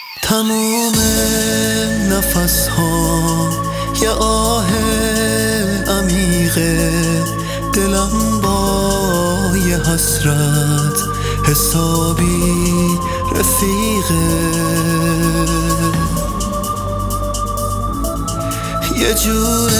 تموم نفس ها یه آه عمیقه، دلم با یه حسرت حسابی رفیقه. یه جور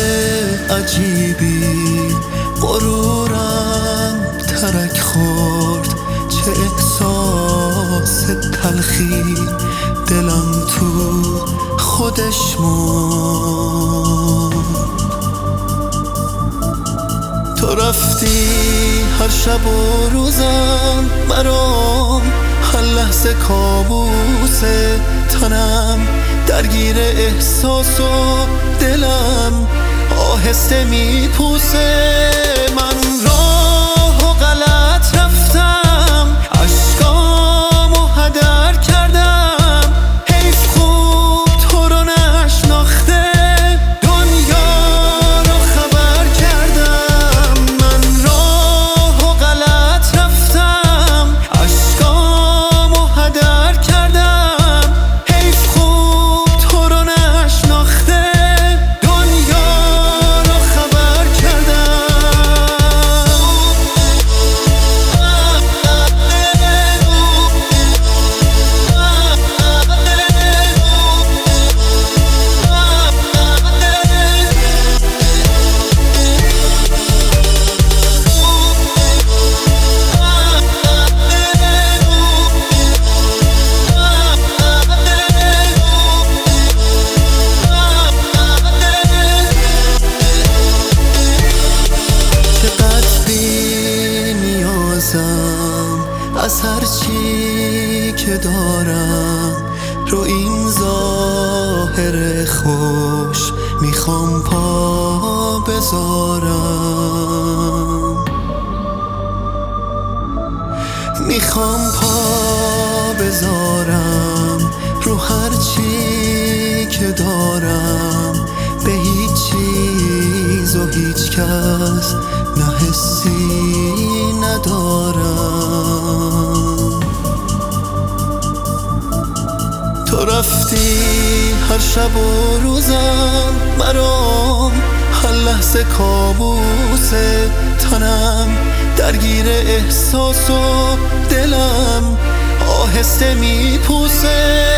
عجیبی غرورم ترک خورد، چه احساس تلخی دلم تو خودش موند. تو رفتی هر شب و روزم برام، هر لحظه کابوسه، تنم درگیر احساس و دلم آهسته میپوسه. من راه و غلط رفتم، اشکامو هدر کردم، حیف خوب تو رو نشناخته دنیا رو خبر کردم. من راه و غلط رفتم، اشکامو هدر کردم، حیف خوب تو رو نشناخته دنیا رو خبر کردم. از هر چی که دارم رو این ظاهر خوش میخوام پا بذارم، میخوام پا بذارم رو هر چی که دارم، به هیچ چیز و هیچ کس نه حسی ندارم. تو رفتی هر شب و روزم برام، هر لحظه کابوسه، تنم درگیر احساس و دلم آهسته میپوسه.